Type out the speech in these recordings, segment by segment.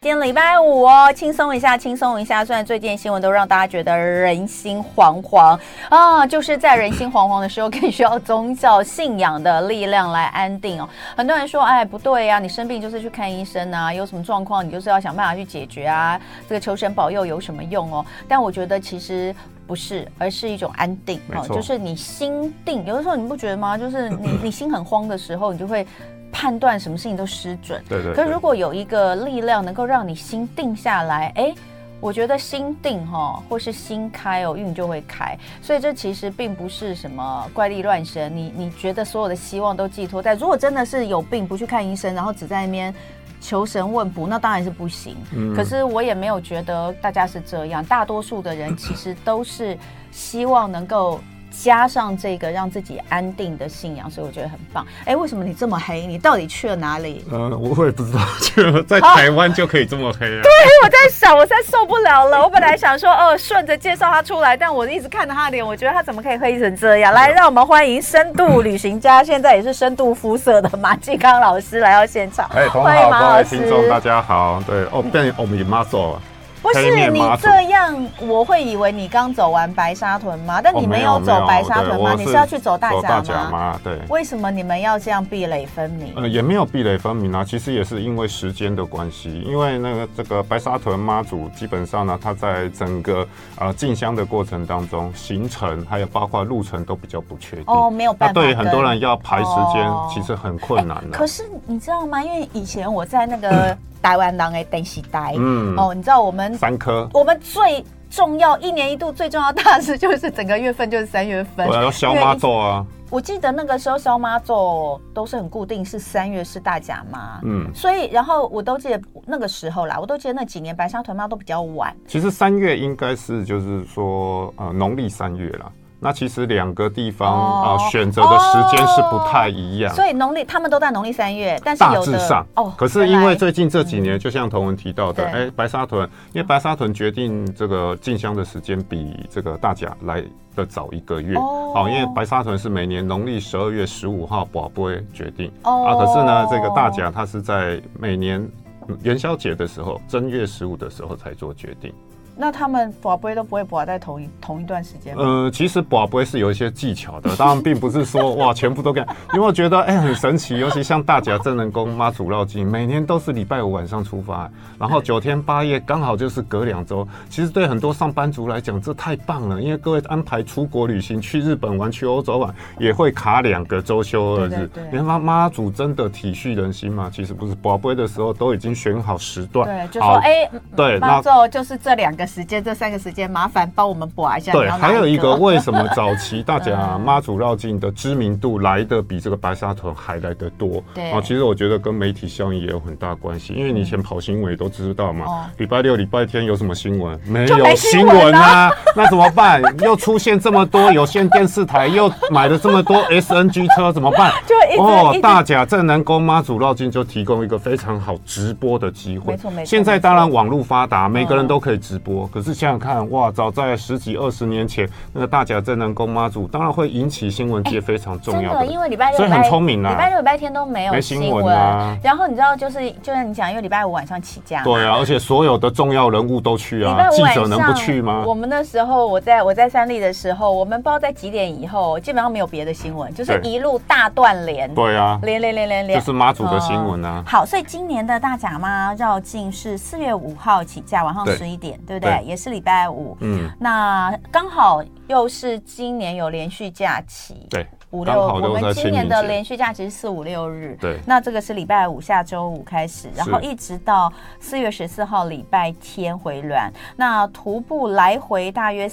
今天礼拜五哦，轻松一下，轻松一下。虽然最近新闻都让大家觉得人心惶惶啊，就是在人心惶惶的时候，更需要宗教信仰的力量来安定哦。很多人说，哎，不对啊，你生病就是去看医生啊，有什么状况你就是要想办法去解决啊，这个求神保佑有什么用哦？但我觉得其实不是，而是一种安定哦，就是你心定。有的时候你不觉得吗？就是你心很慌的时候，你就会判断什么事情都失准。 对。 可是如果有一个力量能够让你心定下来，我觉得心定或是心开运就会开。所以这其实并不是什么怪力乱神，你觉得所有的希望都寄托在，如果真的是有病不去看医生，然后只在那边求神问卜，那当然是不行。可是我也没有觉得大家是这样，大多数的人其实都是希望能够加上这个让自己安定的信仰，所以我觉得很棒。为什么你这么黑？你到底去了哪里？ 我也不知道，在台湾就可以这么黑啊？ 对，我在想，我实在受不了了。我本来想说，顺着介绍他出来，但我一直看着他的脸，我觉得他怎么可以黑成这样？来，让我们欢迎深度旅行家，现在也是深度肤色的马继康老师来到现场。 欢迎各位听众，大家好。对，变我们马祖。 不是你这样，我会以为你刚走完白沙屯吗？但你没有走白沙屯吗？你是要去走大甲吗？ 对。 为什么你们要这样壁垒分明？ 也没有壁垒分明啊，其实也是因为时间的关系。因为这个白沙屯妈祖基本上呢，它在整个进香的过程当中，行程还有包括路程都比较不确定。 没有办法。 对于很多人要排时间，其实很困难的。 可是你知道吗？因为以前我在那个台湾人的电视台，你知道我们 3科， 我们最重要一年一度最重要的大事就是整个月份就是3月份， 我要消妈咒啊。 我记得那个时候消妈咒都是很固定，是3月是大甲妈，所以然后我都记得那个时候啦，我都记得那几年白沙屯妈都比较晚。 其实3月应该是就是说农历3月啦。那其实2个地方选择的时间是不太一样， 所以他们都在农历3月，但是有的大致上可是因为最近这几年，就像童文提到的，白沙屯，因为白沙屯决定这个进香的时间比这个大甲来的早1个月，因为白沙屯是每年农历12月15号跋杯决定，可是呢，这个大甲它是在每年元宵节的时候，正月15的时候才做决定。 那他们跋杯都不会跋在同一段时间吗？其实跋杯是有一些技巧的，当然并不是说哇全部都干。因为我觉得很神奇，尤其像大甲真人宫妈祖绕境，每年都是礼拜5晚上出发，然后9天8夜，刚好就是隔2周。其实对很多上班族来讲，这太棒了，因为各位安排出国旅行，去日本玩、去欧洲玩，也会卡2个周休2日。你看妈祖真的体恤人心嘛？其实不是，跋杯的时候都已经选好时段， 对，就说对，妈祖就是这2个时间，这3个时间，麻烦帮我们拔一下。 对，还有一个，为什么早期大家妈祖绕境的知名度来的比这个白沙屯还来得多？ 对其实我觉得跟媒体效应也有很大关系，因为你以前跑新闻也都知道嘛，礼拜6、礼拜天有什么新闻？没有新闻啊，那怎么办？又出现这么多有线电视台，又买了这么多 SNG 车，怎么办？ 就大甲镇南宫妈祖绕境就提供一个非常好直播的机会。 没错。 现在当然网络发达，每个人都可以直播。可是想想看，哇，早在10几20年前，那个大甲镇南宫妈祖，当然会引起新闻界非常重要的。 真的，因为礼拜6、 所以很聪明啦。 礼拜6、礼拜天都没有新闻啊。 然后你知道，就像你讲，因为礼拜5晚上起驾。 对啊，而且所有的重要人物都去啊，记者能不去吗？ 我们那时候，我在三立的时候，我们不知道在几点以后，基本上没有别的新闻，就是一路大断连。 对啊， 连， 就是妈祖的新闻啊。 好，所以今年的大甲妈绕境是4月5号起驾，晚上11点，对不对？也是礼拜5。那刚好又是今年有连续假期。 对。 5、6，我们今年的连续假期是4、5、6日。 对， 那这个是礼拜5下周5开始，然后一直到4月14号礼拜天回銮。那徒步来回大约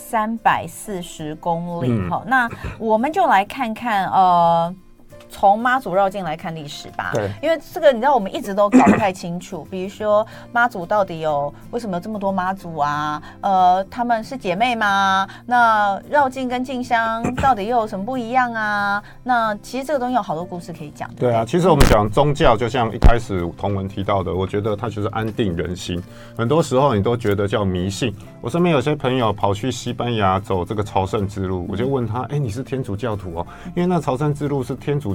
340公里。那我们就来看看从妈祖绕境来看历史吧。 对， 因为这个你知道我们一直都搞不太清楚，比如说妈祖到底为什么有这么多妈祖啊？他们是姐妹吗？那绕境跟进香到底又有什么不一样啊？那其实这个东西有好多故事可以讲。 对啊，其实我们讲宗教，就像一开始童文提到的，我觉得它就是安定人心。很多时候你都觉得叫迷信。我身边有些朋友跑去西班牙走这个朝圣之路，我就问他：你是天主教徒哦？因为那朝圣之路是天主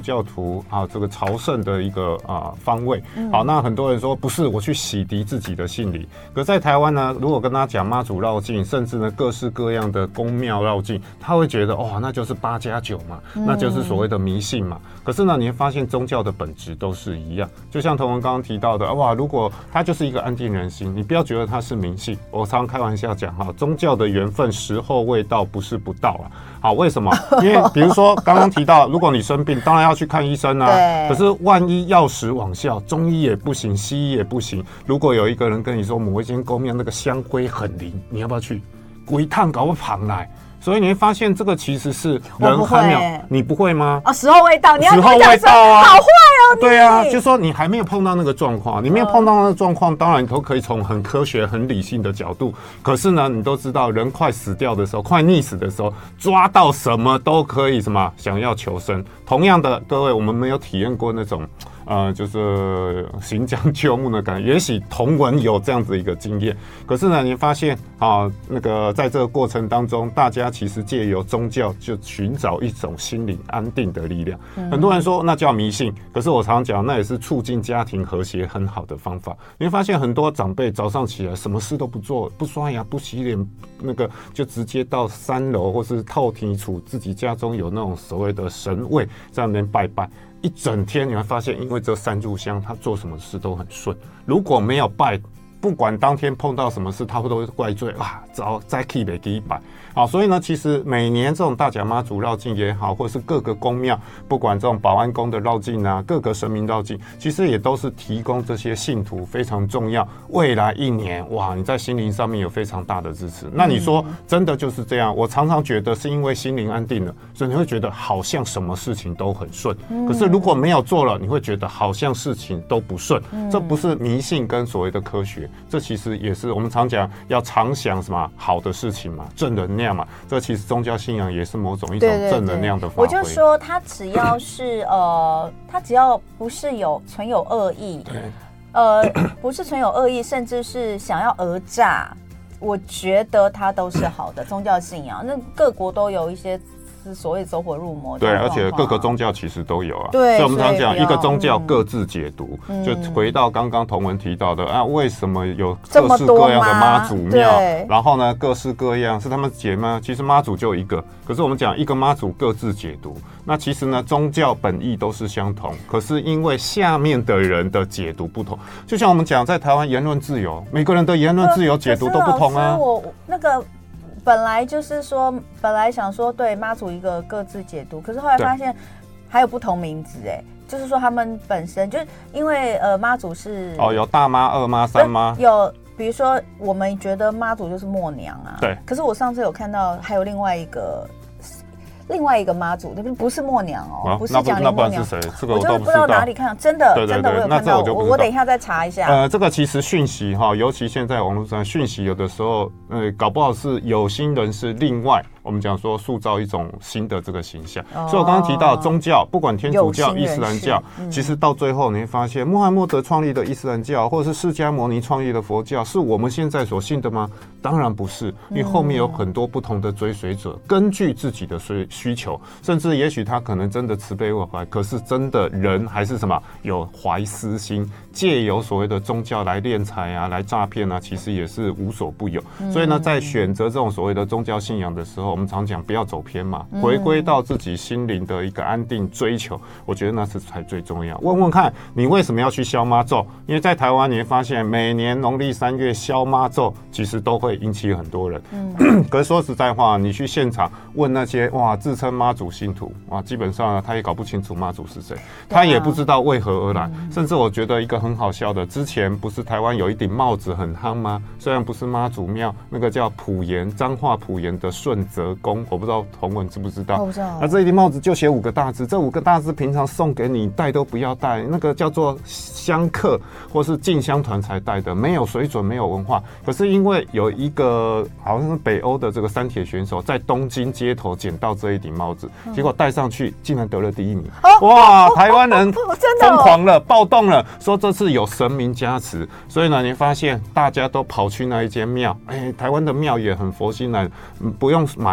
教徒这个朝圣的一个方位。好，那很多人说不是，我去洗涤自己的心理。可在台湾呢，如果跟他讲妈祖绕境，甚至呢各式各样的宫庙绕境，他会觉得那就是8+9嘛，那就是所谓的迷信嘛。可是呢，你会发现宗教的本质都是一样。就像同文刚刚提到的，如果它就是一个安定人心，你不要觉得它是迷信。我常常开玩笑讲宗教的缘分时候未到，不是不到啊。好，为什么？因为比如说刚刚提到，如果你生病，当然要去看医生啊。可是万一药石罔效，中医也不行，西医也不行。如果有一个人跟你说某一间宫庙那个香灰很灵，你要不要去？鬼探搞不旁来。所以你会发现，这个其实是人还没有，你不会吗？ 时候未到，你要时候未到啊， 好坏哦。 对啊，就说你还没有碰到那个状况，你没有碰到那个状况，当然你都可以从很科学、很理性的角度。可是呢，你都知道，人快死掉的时候，快溺死的时候，抓到什么都可以想要求生。同样的，各位，我们没有体验过那种。就是行将就木的感觉，也许同文有这样子一个经验，可是呢，你发现那个在这个过程当中，大家其实借由宗教就寻找一种心灵安定的力量。很多人说那叫迷信，可是我常常讲，那也是促进家庭和谐很好的方法。你会发现很多长辈早上起来什么事都不做，不刷牙不洗脸，那个就直接到3楼或是透天厝自己家中有那种所谓的神位在那边拜拜。一整天你会发现，因为这3炷香，他做什么事都很顺。如果没有拜，不管当天碰到什么事，他都会怪罪早再去没给拜。好，所以呢，其实每年这种大甲妈祖绕境也好，或者是各个宫庙，不管这种保安宫的绕境啊，各个神明绕境，其实也都是提供这些信徒非常重要。未来1年，你在心灵上面有非常大的支持。那你说真的就是这样？我常常觉得是因为心灵安定了，所以你会觉得好像什么事情都很顺。可是如果没有做了，你会觉得好像事情都不顺。这不是迷信跟所谓的科学，这其实也是我们常讲要常想什么好的事情嘛，正能量嘛。这其实宗教信仰也是某种一种正能量的发挥。 我就说他只要是他只要不是存有恶意，不是存有恶意，甚至是想要讹诈，我觉得它都是好的宗教信仰。那各国都有一些所谓走火入魔的， 对，而且各个宗教其实都有啊。 对， 所以我们常讲一个宗教各自解读，就回到刚刚同文提到的为什么有各式各样的妈祖庙，然后呢各式各样是他们解吗？其实妈祖就一个，可是我们讲一个妈祖各自解读，那其实呢宗教本意都是相同，可是因为下面的人的解读不同，就像我们讲在台湾言论自由，每个人的言论自由解读都不同啊。 我那个。本来就是说，本来想说对妈祖一个各自解读，可是后来发现还有不同名字就是说他们本身就是因为妈祖是有大妈、二妈、三妈， 有比如说我们觉得妈祖就是默娘啊， 对。 可是我上次有看到还有另外一个妈祖，那不是默娘不是讲林默娘， 是谁？这个我就不知道哪里看到，真的我有看到，我等一下再查一下。 这个其实讯息尤其现在网络上讯息有的时候，搞不好是有心人士另外。我们讲说塑造一种新的这个形象，所以我刚刚提到宗教，不管天主教、伊斯兰教，其实到最后你会发现，穆罕默德创立的伊斯兰教，或者是释迦牟尼创立的佛教，是我们现在所信的吗？当然不是，因为后面有很多不同的追随者，根据自己的需求，甚至也许他可能真的慈悲为怀，可是真的人还是什么有怀私心，借由所谓的宗教来敛财啊，来诈骗啊，其实也是无所不有。所以呢，在选择这种所谓的宗教信仰的时候，我们常讲不要走偏嘛，回归到自己心灵的一个安定追求，我觉得那是才最重要。问问看你为什么要去消妈咒？因为在台湾你会发现，每年农历3月消妈咒，其实都会引起很多人。可是说实在话，你去现场问那些自称妈祖信徒基本上他也搞不清楚妈祖是谁，他也不知道为何而来。甚至我觉得一个很好笑的，之前不是台湾有一顶帽子很夯吗？虽然不是妈祖庙，那个叫埔盐，彰化埔盐的顺泽宫，我不知道同文知不知道？ 我不知道。 那这一顶帽子就写5个大字，这5个大字平常送给你戴都不要戴，那个叫做香客或是进香团才戴的，没有水准，没有文化。可是因为有一个好像是北欧的这个三铁选手在东京街头捡到这一顶帽子，结果戴上去竟然得了第1名。哇，台湾人疯狂了，暴动了，说这次有神明加持。所以呢，你发现大家都跑去那一间庙，台湾的庙也很佛心来，不用买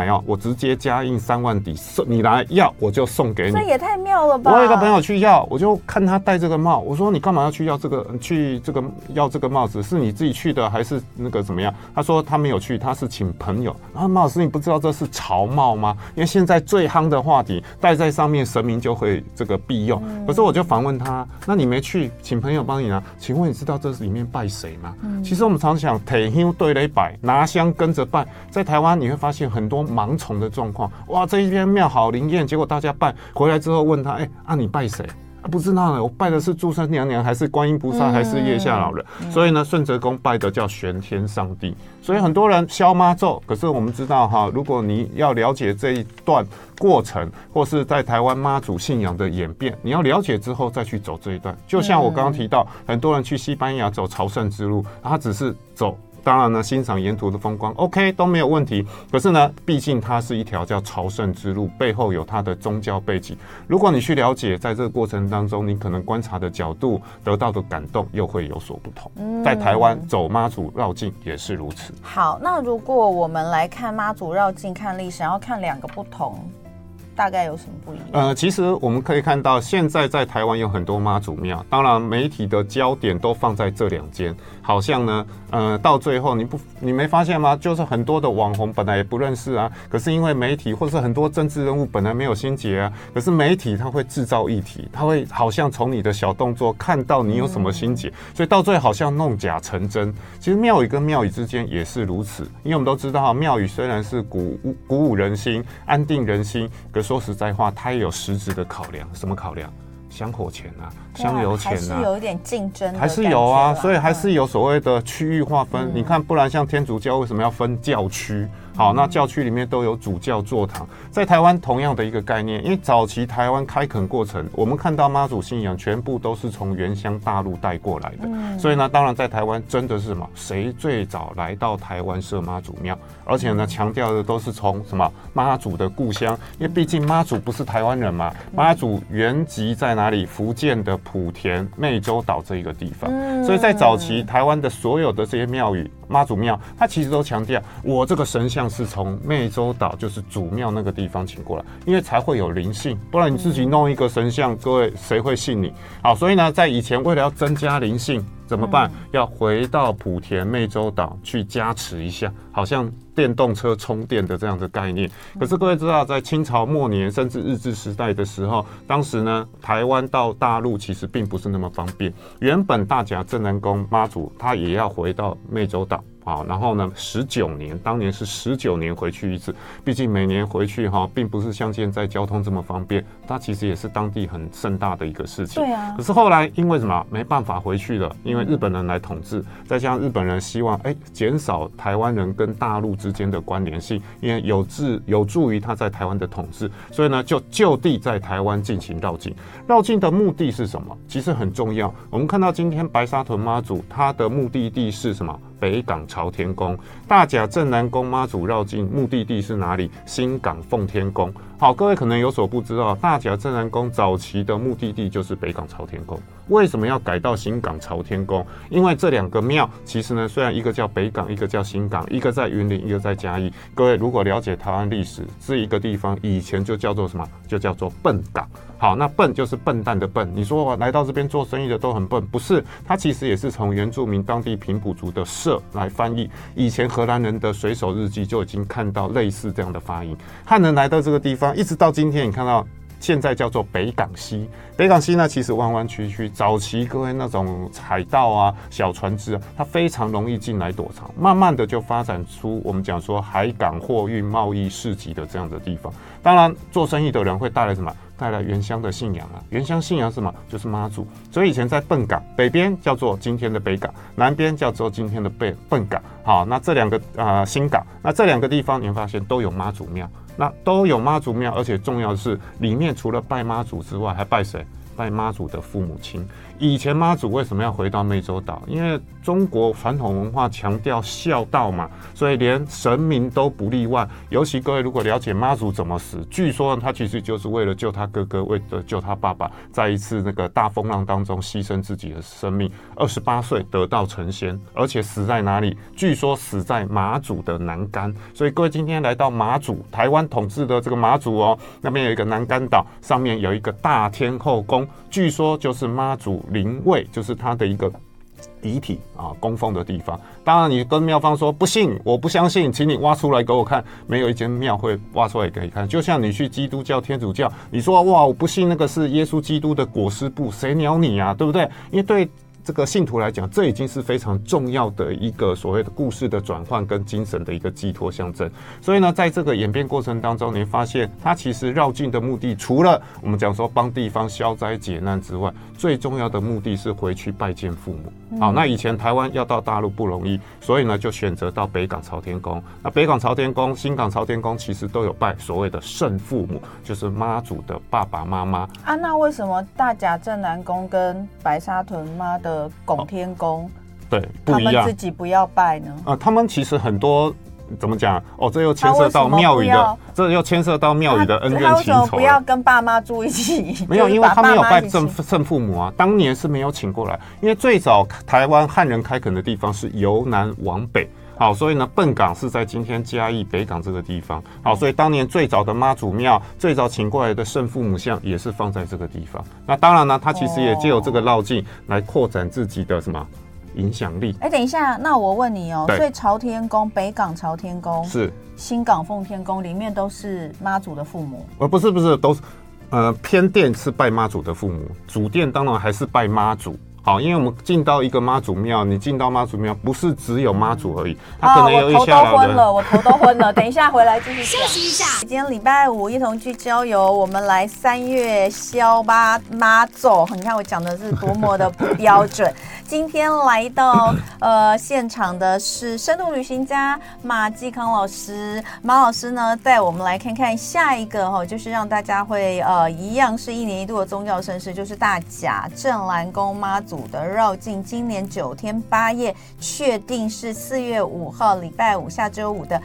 买哦，我直接加印3万底，你来要我就送给你。 这也太妙了吧！ 我有一个朋友去要，我就看他戴这个帽，我说你干嘛要去要这个？要这个帽子，是你自己去的还是那个怎么样？他说他没有去，他是请朋友。然后马老师，你不知道这是朝帽吗？因为现在最夯的话题，戴在上面神明就会这个庇佑。可是我就反问他，那你没去，请朋友帮你拿，请问你知道这里面拜谁吗？其实我们常想提香对雷摆，拿香跟着拜，在台湾你会发现很多盲从的状况。哇，这一间庙好灵验，结果大家拜回来之后问他，你拜谁？不知道呢，我拜的是祝生娘娘，还是观音菩萨，还是月下老人？所以呢，顺哲公拜的叫玄天上帝。所以很多人消妈咒，可是我们知道哈，如果你要了解这一段过程，或是在台湾妈祖信仰的演变，你要了解之后再去走这一段。就像我刚刚提到，很多人去西班牙走朝圣之路，他只是走。当然呢，欣赏沿途的风光 ，OK 都没有问题。可是呢，毕竟它是一条叫朝圣之路，背后有它的宗教背景。如果你去了解，在这个过程当中，你可能观察的角度、得到的感动又会有所不同。在台湾走妈祖绕境也是如此。 好，那如果我们来看妈祖绕境，看历史，然后看2个不同。大概有什么不一样？ 其实我们可以看到，现在在台湾有很多妈祖庙，当然媒体的焦点都放在这2间，好像呢，到最后你没发现吗？就是很多的网红本来也不认识啊，可是因为媒体或是很多政治人物本来没有心结啊，可是媒体它会制造议题，它会好像从你的小动作看到你有什么心结，所以到最后好像弄假成真。其实庙宇跟庙宇之间也是如此，因为我们都知道，庙宇虽然是鼓舞人心、安定人心，说实在话，它也有实质的考量。什么考量？香火钱啊，香油钱啊，还是有一点竞争的， 还是有啊，所以还是有所谓的区域划分。你看，不然像天主教为什么要分教区？好，那教区里面都有主教座堂。在台湾同样的一个概念，因为早期台湾开垦过程，我们看到妈祖信仰全部都是从原乡大陆带过来的。所以呢，当然在台湾真的是什么？谁最早来到台湾设妈祖庙？而且呢，强调的都是从什么妈祖的故乡，因为毕竟妈祖不是台湾人嘛，妈祖原籍在哪里？福建的莆田、湄洲岛这一个地方。所以在早期台湾的所有的这些庙宇，妈祖庙，它其实都强调我这个神像是从湄洲岛，就是祖庙那个地方请过来，因为才会有灵性，不然你自己弄一个神像，各位谁会信你？好，所以呢，在以前为了要增加灵性，怎么办？要回到莆田、湄洲岛去加持一下，好像电动车充电的这样的概念。可是各位知道，在清朝末年甚至日治时代的时候，当时呢，台湾到大陆其实并不是那么方便。原本大甲镇南宫妈祖他也要回到湄洲岛。好，然后呢，19年，当年是19年回去一次，毕竟每年回去并不是像现在交通这么方便，它其实也是当地很盛大的一个事情。 对啊。 可是后来因为什么没办法回去了？因为日本人来统治，再加上日本人希望减少台湾人跟大陆之间的关联性，因为有助于他在台湾的统治，所以呢就地在台湾进行绕境。绕境的目的是什么？其实很重要。我们看到今天白沙屯妈祖，它的目的地是什么？北港朝天宫。大甲镇南宫妈祖绕境目的地是哪里？新港奉天宫。好，各位可能有所不知道，大甲镇南宫早期的目的地就是北港朝天宫。为什么要改到新港朝天宫？因为这2个庙其实呢，虽然一个叫北港，一个叫新港，一个在云林，一个在嘉义。各位如果了解台湾历史，这一个地方以前就叫做什么？就叫做笨港。好，那笨就是笨蛋的笨。你说来到这边做生意的都很笨，不是？它其实也是从原住民当地平埔族的社来翻译。以前荷兰人的水手日记就已经看到类似这样的发音。汉人来到这个地方，一直到今天，你看到现在叫做北港溪。北港溪呢，其实弯弯曲曲，早期各位那种海盗啊、小船只啊，它非常容易进来躲藏，慢慢的就发展出我们讲说海港货运贸易市集的这样的地方。当然，做生意的人会带来什么？带来原乡的信仰啊。原乡信仰是什么？就是妈祖。所以以前在笨港北边叫做今天的北港，南边叫做今天的笨港。好，那这2个新港，那这2个地方你会发现都有妈祖庙。那都有妈祖庙，而且重要的是，里面除了拜妈祖之外，还拜谁？ 拜妈祖的父母亲。以前妈祖为什么要回到湄洲岛？因为中国传统文化强调孝道嘛，所以连神明都不例外。尤其各位如果了解妈祖怎么死，据说他其实就是为了救他哥哥，为了救他爸爸，在一次那个大风浪当中牺牲自己的生命。28岁得道成仙，而且死在哪里？据说死在马祖的南竿。所以各位今天来到马祖，台湾统治的这个马祖哦，那边有一个南竿岛，上面有一个大天后宫，据说就是妈祖灵位，就是他的一个遗体供奉的地方。当然你跟庙方说不信，我不相信，请你挖出来给我看，没有一间庙会挖出来给你看。就像你去基督教、天主教，你说哇我不信那个是耶稣基督的裹尸布，谁鸟你啊，对不对？因为对这个信徒来讲，这已经是非常重要的一个所谓的故事的转换跟精神的一个寄托象征。所以呢，在这个演变过程当中，你会发现它其实绕境的目的，除了我们讲说帮地方消灾解难之外，最重要的目的是回去拜见父母。好，那以前台湾要到大陆不容易，所以呢就选择到北港朝天宫。那北港朝天宫、新港朝天宫其实都有拜所谓的圣父母，就是妈祖的爸爸妈妈啊。那为什么大甲镇南宫跟白沙屯妈的拱天宫， 对，不一样， 他们自己不要拜呢？ 他们其实很多。怎么讲？这又牵涉到庙宇的，这又牵涉到庙宇的恩怨情仇。他为什么不要跟爸妈住一起？ 没有，因为他没有拜圣父母啊，当年是没有请过来。因为最早台湾汉人开垦的地方是由南往北，好，所以呢，笨港是在今天嘉义北港这个地方。好，所以当年最早的妈祖庙，最早请过来的圣父母像也是放在这个地方。那当然呢，他其实也借由这个绕境来扩展自己的什么？影响力。 等一下，那我问你哦，所以朝天宫、北港朝天宫是新港奉天宫里面都是妈祖的父母？ 不是，都是偏殿是拜妈祖的父母，主殿当然还是拜妈祖。好，因为我们进到一个妈祖庙，你进到妈祖庙不是只有妈祖而已，它可能有一些我头都昏了。等一下回来继续休息一下。今天礼拜五一同去郊游，我们来3月消妈祖。你看我讲的是多么的不标准。今天来到现场的是深度旅行家马继康老师。马老师呢带我们来看看下一个就是让大家会一样是1年1度的宗教盛事，就是大甲镇澜宫妈祖的绕境。今年9天8夜，确定是4月5号礼拜五下周五的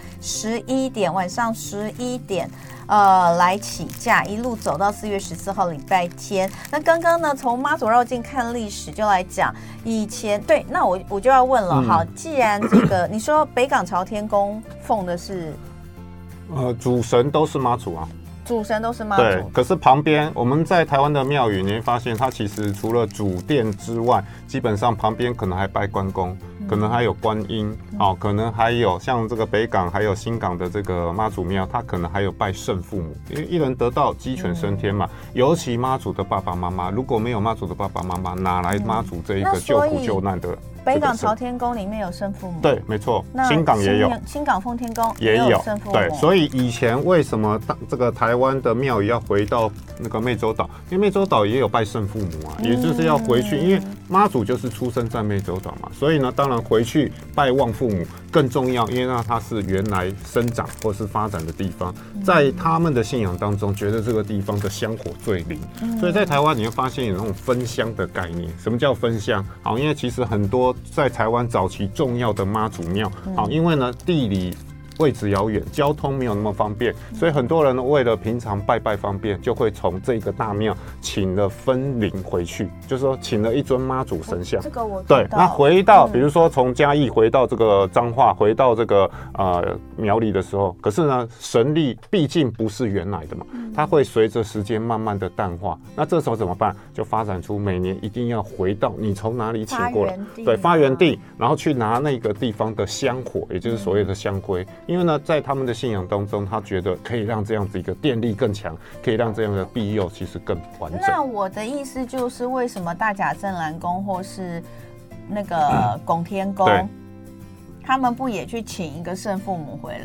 11点，晚上11点。来起驾，一路走到4月14号礼拜天。那刚刚呢，从妈祖绕境看历史就来讲，以前对，那我就要问了，好，既然这个你说北港朝天宫奉的是， 主神都是妈祖啊。 主神都是妈祖， 对。可是旁边我们在台湾的庙宇，你会发现它其实除了主殿之外，基本上旁边可能还拜关公，可能还有观音，可能还有像这个北港还有新港的这个妈祖庙，它可能还有拜圣父母，因为一人得道鸡犬升天嘛。尤其妈祖的爸爸妈妈，如果没有妈祖的爸爸妈妈，哪来妈祖这一个救苦救难的？ 北港朝天宫里面有圣父母， 对，没错。新港也有， 新港奉天宫也有圣父母。 对，所以以前为什么这个台湾的庙宇要回到那个湄洲岛？因为湄洲岛也有拜圣父母啊，也就是要回去，因为妈祖就是出生在湄洲岛嘛，所以呢，当然回去拜望父母更重要，因为那它是原来生长或是发展的地方，在他们的信仰当中，觉得这个地方的香火最灵，所以在台湾你会发现有那种分香的概念。什么叫分香？好，因为其实很多在台湾早期重要的妈祖庙，好，因为呢地理位置遥远，交通没有那么方便，所以很多人为了平常拜拜方便，就会从这个大庙请了分灵回去，就是说请了一尊妈祖神像。 这个我对，那回到比如说从嘉义回到这个彰化，回到这个苗栗的时候，可是呢神力毕竟不是原来的嘛，它会随着时间慢慢的淡化。那这时候怎么办？就发展出每年一定要回到你从哪里请过来，对，发源地，然后去拿那个地方的香火，也就是所谓的香灰。因为呢，在他们的信仰当中，他觉得可以让这样子一个电力更强，可以让这样的庇佑其实更完整。 那我的意思就是，为什么大甲镇澜宫或是那个拱天宫，他们不也去请一个圣父母回来？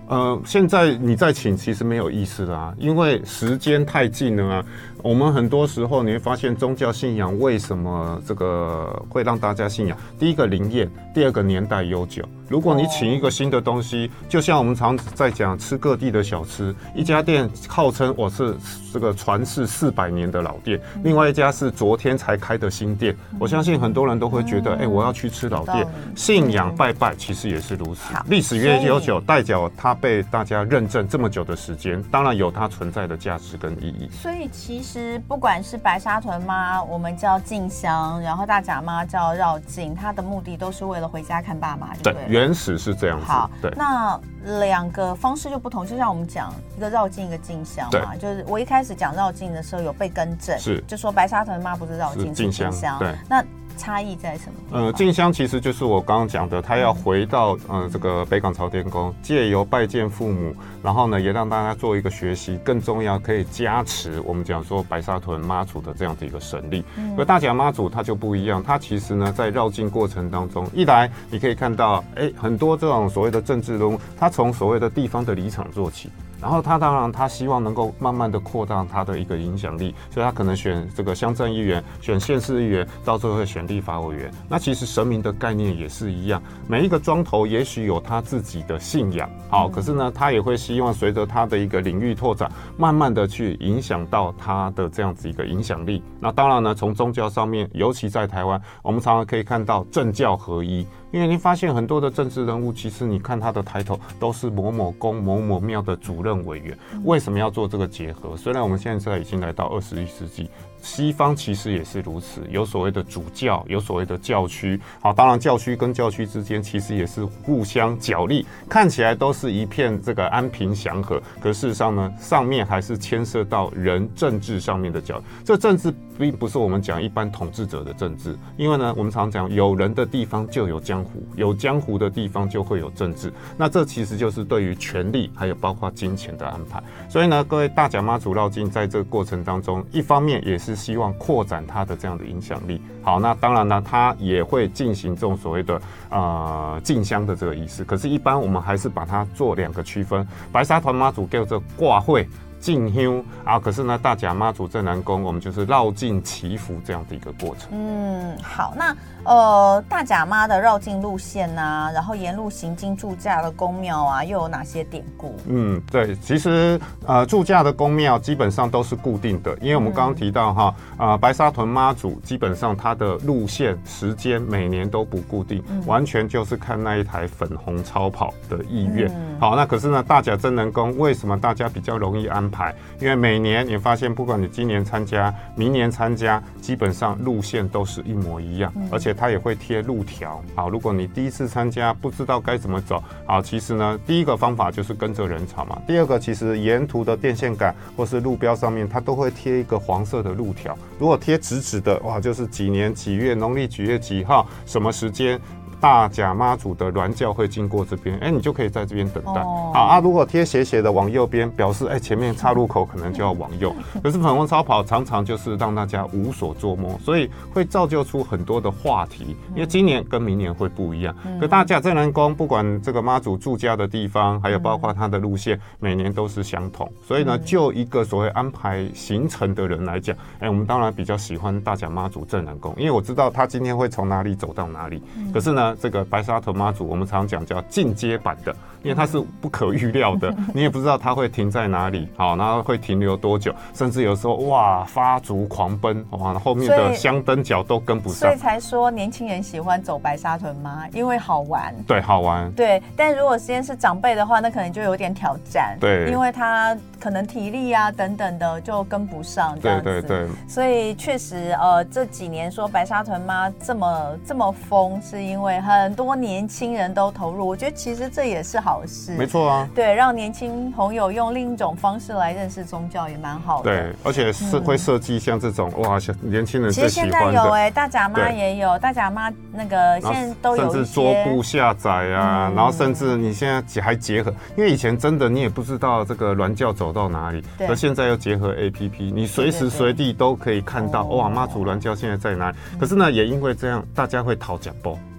现在你再请其实没有意思啦，因为时间太近了啊。我们很多时候你会发现，宗教信仰为什么这个会让大家信仰？第一个灵验，第二个年代悠久。如果你请一个新的东西，就像我们常在讲吃各地的小吃，一家店号称我是这个传世400年的老店，另外一家是昨天才开的新店，我相信很多人都会觉得，我要去吃老店。信仰拜拜其实也是如此，历史越悠久，代表它被大家认证这么久的时间，当然有它存在的价值跟意义。 所以其实不管是白沙屯妈，我们叫进香，然后大甲妈叫绕境，它的目的都是为了回家看爸妈，对不对？ 原始是这样子。 好， 对， 那2个方式就不同，就像我们讲一个绕境，一个进香嘛。就是我一开始讲绕境的时候有被更正，就说白沙屯妈不是绕境，是进香。对，那差异在什么？ 进香其实就是我刚刚讲的，他要回到这个北港朝天宫，借由拜见父母，然后呢也让大家做一个学习，更重要可以加持我们讲说白沙屯妈祖的这样的一个神力。而大甲妈祖它就不一样，它其实呢在绕境过程当中，一来你可以看到，很多这种所谓的政治人物，他从所谓的地方的里长做起。然后他当然他希望能够慢慢的扩大他的一个影响力，所以他可能选这个乡镇议员，选县市议员，到最后会选立法委员。那其实神明的概念也是一样，每一个庄头也许有他自己的信仰，好，可是呢他也会希望随着他的一个领域拓展，慢慢的去影响到他的这样子一个影响力。那当然呢，从宗教上面，尤其在台湾，我们常常可以看到政教合一。因为你发现很多的政治人物，其实你看他的抬头都是某某宫、某某庙的主任委员。为什么要做这个结合？虽然我们现在已经来到21世纪，西方其实也是如此，有所谓的主教，有所谓的教区。好，当然教区跟教区之间其实也是互相角力，看起来都是一片这个安平祥和，可事实上呢，上面还是牵涉到人政治上面的角力。这政治并不是我们讲一般统治者的政治，因为呢，我们常讲有人的地方就有江湖，有江湖的地方就会有政治。那这其实就是对于权力还有包括金钱的安排。所以呢，各位大甲妈祖绕境在这个过程当中，一方面也是希望扩展它的这样的影响力。好，那当然呢，它也会进行这种所谓的进香的这个仪式。可是，一般我们还是把它做2个区分。白沙屯妈祖叫做挂会。进香啊，可是呢，大甲妈祖镇南宫，我们就是绕境祈福这样的一个过程。 好，那大甲妈的绕境路线啊，然后沿路行经驻驾的宫庙啊，又有哪些典故？ 对，其实驻驾的宫庙基本上都是固定的，因为我们刚刚提到哈，白沙屯妈祖基本上它的路线时间每年都不固定，完全就是看那一台粉红超跑的意愿。好，那可是呢，大甲镇南宫为什么大家比较容易安排？因为每年你发现，不管你今年参加、明年参加，基本上路线都是一模一样，而且它也会贴路条。好，如果你第一次参加不知道该怎么走，好，其实呢，第一个方法就是跟着人潮嘛。第二个，其实沿途的电线杆或是路标上面，它都会贴一个黄色的路条。如果贴直直的，哇，就是几年几月、农历几月几号、什么时间。大甲妈祖的銮轿会经过这边，你就可以在这边等待。好如果贴斜斜的往右边，表示前面岔路口可能就要往右。可是粉红超跑常常就是让大家无所捉摸，所以会造就出很多的话题。因为今年跟明年会不一样。可大甲镇南宫不管这个妈祖住家的地方，还有包括它的路线，每年都是相同。所以呢，就一个所谓安排行程的人来讲，我们当然比较喜欢大甲妈祖镇南宫，因为我知道他今天会从哪里走到哪里。可是呢，这个白沙屯妈祖我们常讲叫进阶版的，因为它是不可预料的，你也不知道它会停在哪里，好，然后会停留多久，甚至有时候哇发足狂奔，哇后面的香灯脚都跟不上， 所以才说年轻人喜欢走白沙屯妈，因为好玩。 对，好玩。 对，但如果今天是长辈的话，那可能就有点挑战。 对， 因为他可能体力啊等等的就跟不上这样子。 对。 所以确实这几年说白沙屯妈这么疯，是因为很多年轻人都投入，我觉得其实这也是好事。 没错啊。 对，让年轻朋友用另一种方式来认识宗教也蛮好的。 对，而且是会设计像这种哇，年轻人最喜欢的。 其实现在有大甲妈也有，大甲妈那个现在都有一些， 甚至桌布下载啊，然后甚至你现在还结合，因为以前真的你也不知道这个銮轿走到哪里，而现在又结合 APP， 你随时随地都可以看到哇妈祖銮轿现在在哪里。可是呢，也因为这样，大家会讨假包。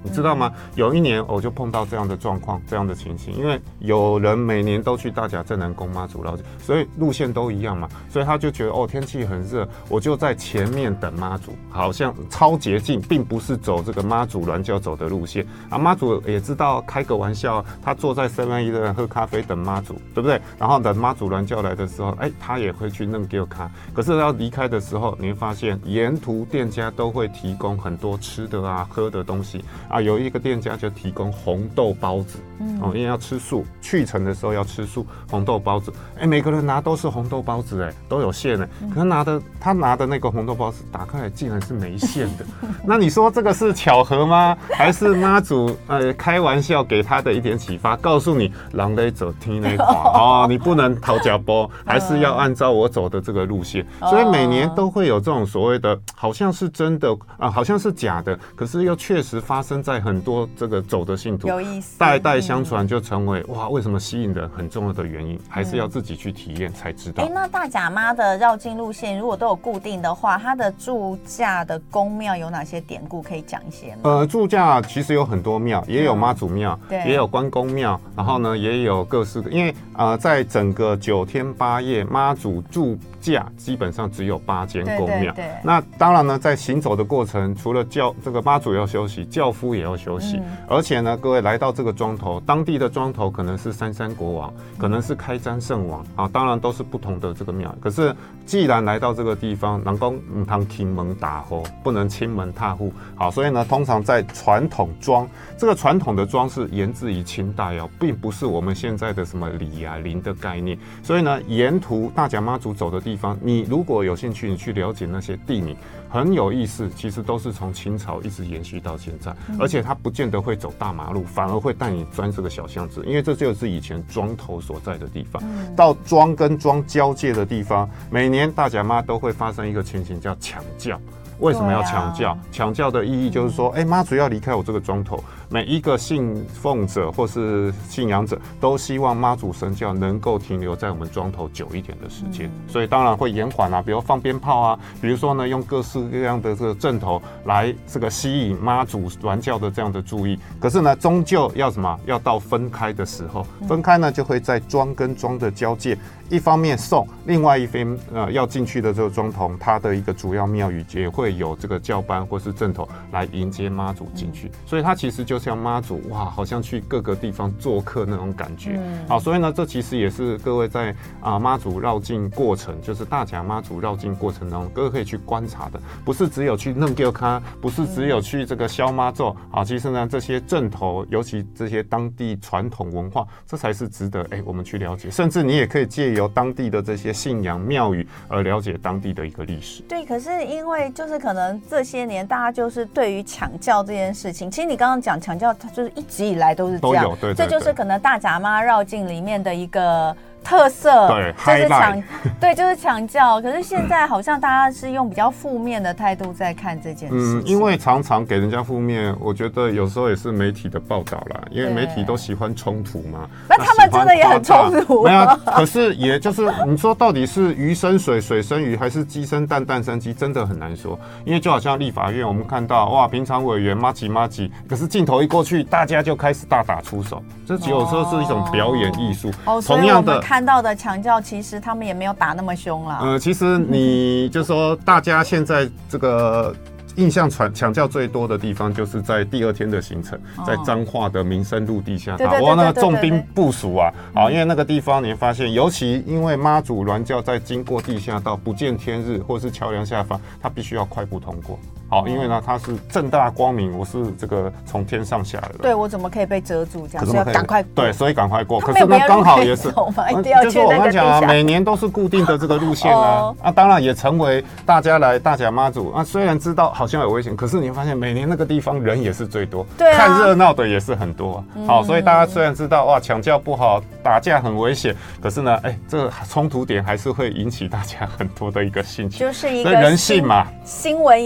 你知道吗？有一年我就碰到这样的状况，这样的情形，因为有人每年都去大甲镇南宫妈祖绕境，所以路线都一样嘛，所以他就觉得天气很热，我就在前面等妈祖，好像超捷径，并不是走这个妈祖銮轿走的路线啊。妈祖也知道开个玩笑，他坐在 7-11喝咖啡等妈祖，对不对？然后等妈祖銮轿来的时候，他也会去弄给我看。可是要离开的时候，你会发现沿途店家都会提供很多吃的啊、喝的东西啊。有一个店家就提供红豆包子，因为要吃素，去程的时候要吃素，红豆包子，每个人拿都是红豆包子，都有馅的。可是他拿的那个红豆包子打开来竟然是没馅的，那你说这个是巧合吗？还是妈祖开玩笑给他的一点启发，告诉你人在走天在滑你不能讨假包，还是要按照我走的这个路线。所以每年都会有这种所谓的好像是真的好像是假的，可是又确实发生在很多这个走的信徒， 有意思， 代代相传就成为为什么吸引人很重要的原因，还是要自己去体验才知道。 那大甲妈的绕境路线如果都有固定的话，它的驻驾的宫庙有哪些典故可以讲一些吗？ 驻驾其实有很多庙，也有妈祖庙，也有关公庙，然后呢也有各式的，因为在整个9天8夜妈祖驻驾基本上只有8间宫庙。那当然呢，在行走的过程，除了这个妈祖要休息，轿夫也要休息，而且呢，各位来到这个庄头，当地的庄头可能是三山国王，可能是开瞻圣王啊，当然都是不同的这个庙。可是既然来到这个地方，人讲不能亲门打户，不能亲门踏户，好，所以呢，通常在传统庄，这个传统的庄是源自于清代并不是我们现在的什么里啊林的概念。所以呢，沿途大甲妈祖走的地方，你如果有兴趣，你去了解那些地名，很有意思，其实都是从清朝一直延续到现在，而且它不见得会走大马路，反而会带你钻这个小巷子，因为这就是以前庄头所在的地方。到庄跟庄交界的地方，每年大甲妈都会发生一个情形叫抢轿。为什么要抢轿？抢轿的意义就是说，妈祖要离开我这个庄头，每一个信奉者或是信仰者都希望妈祖神轿能够停留在我们庄头久一点的时间，所以当然会延缓比如放鞭炮啊，比如说呢用各式各样的这个阵头来这个吸引妈祖銮轿的这样的注意。可是呢，终究要什么？要到分开的时候，分开呢就会在庄跟庄的交界，一方面送，另外一边要进去的这个庄头，它的一个主要庙宇也会有这个轿班或是阵头来迎接妈祖进去，所以它其实就像妈祖好像去各个地方做客那种感觉。好，所以呢，这其实也是各位在妈祖绕境过程，就是大甲妈祖绕境过程中，各位可以去观察的，不是只有去弄给看，不是只有去这个消妈咒其实呢，这些阵头，尤其这些当地传统文化，这才是值得我们去了解，甚至你也可以借由当地的这些信仰庙宇而了解当地的一个历史。 对，可是因为就是可能这些年大家就是对于抢轿这件事情，其实你刚刚讲抢轿，它就是一直以来都是这样， 对， 这就是可能大甲妈绕境里面的一个特色，对，就是抢轿。可是现在好像大家是用比较负面的态度在看这件事情。 因为常常给人家负面，我觉得有时候也是媒体的报道啦，因为媒体都喜欢冲突嘛。 那他们真的也很冲突。 没有，可是也就是你说到底是鱼生水，水生鱼，还是鸡生蛋，蛋生鸡，真的很难说。因为就好像立法院，我们看到平常委员麻吉，可是镜头一过去，大家就开始大打出手，这有时候是一种表演艺术。 同样的。看到的抢轿，其实他们也没有打那么凶啦。 其实你就说，大家现在这个印象抢轿最多的地方，就是在第2天的行程，在彰化的民生路地下道，那个重兵部署因为那个地方你会发现，尤其因为妈祖銮轿在经过地下道不见天日，或是桥梁下方，它必须要快步通过。因为呢，它是正大光明，我是这个从天上下来的。 对，我怎么可以被遮住？这样，所以要赶快过。 对，所以赶快过。可是呢，刚好也是， 就是我刚讲每年都是固定的这个路线当然也成为大家来大甲妈祖虽然知道好像有危险，可是你会发现每年那个地方人也是最多，看热闹的也是很多所以大家虽然知道抢轿不好，打架很危险，可是呢，这个冲突点还是会引起大家很多的一个兴趣， 就是一个人性嘛， 新闻一定会播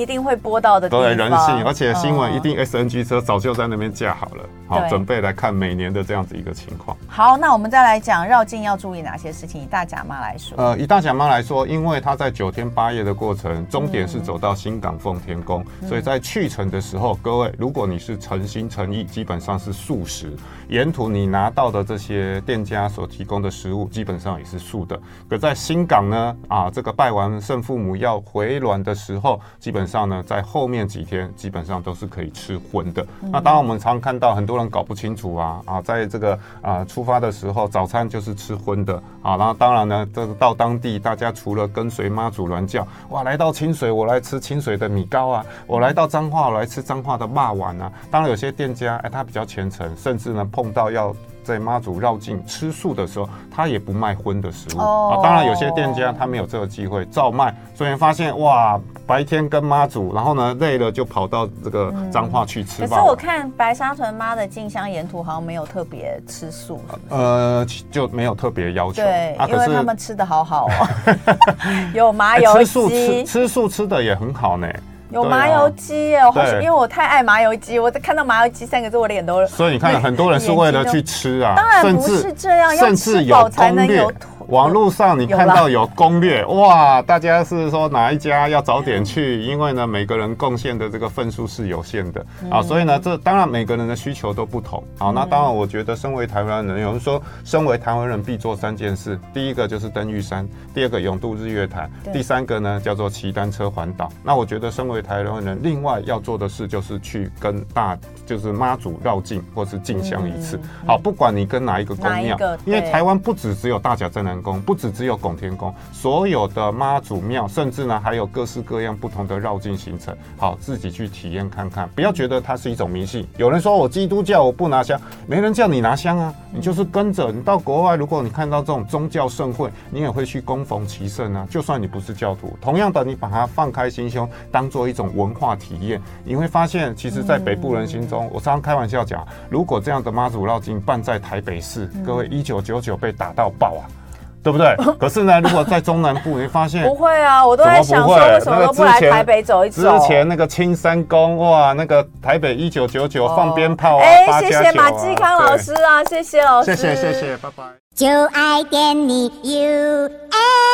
播到的地方， 对人性，而且新闻一定 SNG 车早就在那边架好了，好准备来看每年的这样子一个情况。 好，那我们再来讲绕境要注意哪些事情。以大甲妈来说， 以大甲妈来说，因为它在9天8夜的过程，终点是走到新港奉天宫，所以在去程的时候，各位如果你是诚心诚意，基本上是素食，沿途你拿到的这些店家所提供的食物，基本上也是素的。可在新港呢，这个拜完圣父母要回銮的时候，基本上呢，在后面几天基本上都是可以吃荤的。那当然我们常看到很多人搞不清楚在这个出发的时候，早餐就是吃荤的然后当然呢，这个到当地大家除了跟随妈祖銮轿，哇，来到清水我来吃清水的米糕我来到彰化我来吃彰化的肉丸当然有些店家他比较虔诚，甚至呢碰到要在妈祖绕境吃素的时候，他也不卖荤的食物当然有些店家他没有这个机会照卖，所以发现哇，白天跟妈祖，然后呢累了就跑到这个彰化去吃饭。 可是我看白沙屯妈的进香沿途好像没有特别吃素， 就没有特别要求。 对，因为他们吃的好好有麻油鸡， 吃素吃的也很好呢。 有麻油鸡耶，因为我太爱麻油鸡，我看到麻油鸡3个字，我脸都。 所以你看，很多人是为了去吃当然不是这样， 甚至有攻略。网络上你看到有攻略，哇，大家是说哪一家要早点去，因为呢每个人贡献的这个份数是有限的所以呢这当然每个人的需求都不同那当然我觉得身为台湾人，有人说身为台湾人必做3件事，第一个就是登玉山，第二个泳渡日月潭，第3个呢叫做骑单车环岛。那我觉得身为台湾人，另外要做的事就是去跟就是妈祖绕境或是进香一次好，不管你跟哪一个宫庙，因为台湾不只有大甲镇南宫，不只有拱天宫，所有的妈祖庙，甚至呢还有各式各样不同的绕境行程，好，自己去体验看看，不要觉得它是一种迷信。有人说我基督教我不拿香，没人叫你拿香你就是跟着。你到国外，如果你看到这种宗教盛会，你也会去恭逢其盛就算你不是教徒，同样的你把它放开心胸，当做一种文化体验，你会发现，其实在北部人心中，我常常开玩笑讲，如果这样的妈祖绕境办在台北市，各位1999被打到爆对不对？可是呢，如果在中南部，你发现不会我都在想说为什么都不来台北走一走？ 之前那个青山宫，哇，那个台北1999放鞭炮谢谢马继康老师谢谢老师， 谢谢，拜拜。 就爱点你 UFO。